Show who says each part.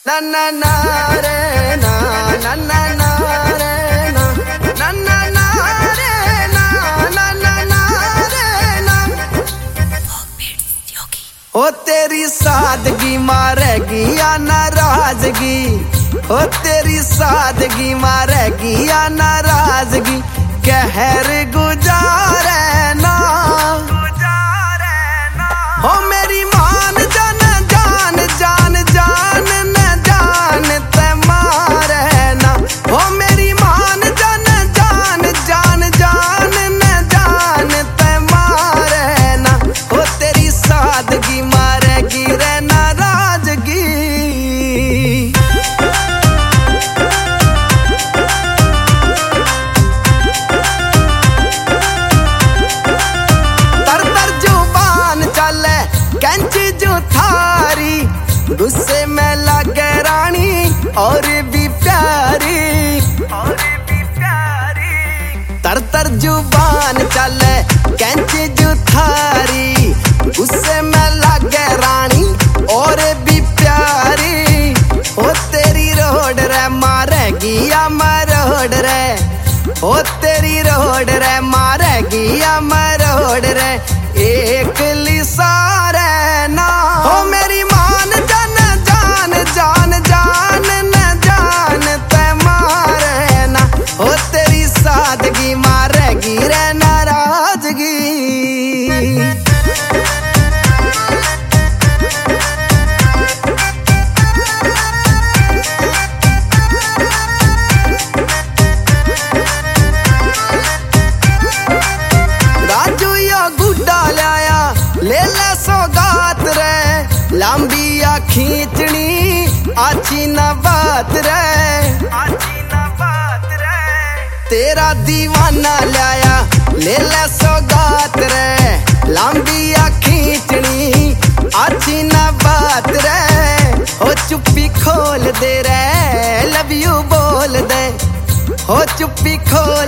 Speaker 1: na na na re na na na na re na na na na re na na na na re na ओ तेरी सादगी मारेगी या नाराजगी ओ तेरी सादगी मारेगी या नाराजगी कहर गुजारे ना हो मेरी मान जान जान जान जान न जान ते मारे ना हो मेरी मान जान जान जान जान न जान ते मारे ना हो तेरी सादगी मारेगी रे नाराजगी कैंची जो थारी गुस्से में लगे रानी और भी प्यारी तर तर जुबान चले कैंची जो थारी गुस्से में लगे रानी और भी प्यारी ओ तेरी रोड रे मारेगी या मरोड रे ओ तेरी रोड रे मारेगी या मरोड रे एक लिसारे ना हो मेरी मान जान जान जान जान न जान ते मारे ना हो तेरी सादगी मारेगी रे नाराजगी राजू या गुड्डा लाया ले ले सौगात रे लंबिया खींचनी आची न बात रे तेरा दीवाना लाया ले ले सौगात रे लंबिया खींचनी आची न बात रे ओ चुप्पी खोल दे रे लव यू बोल दे ओ चुप्पी खोल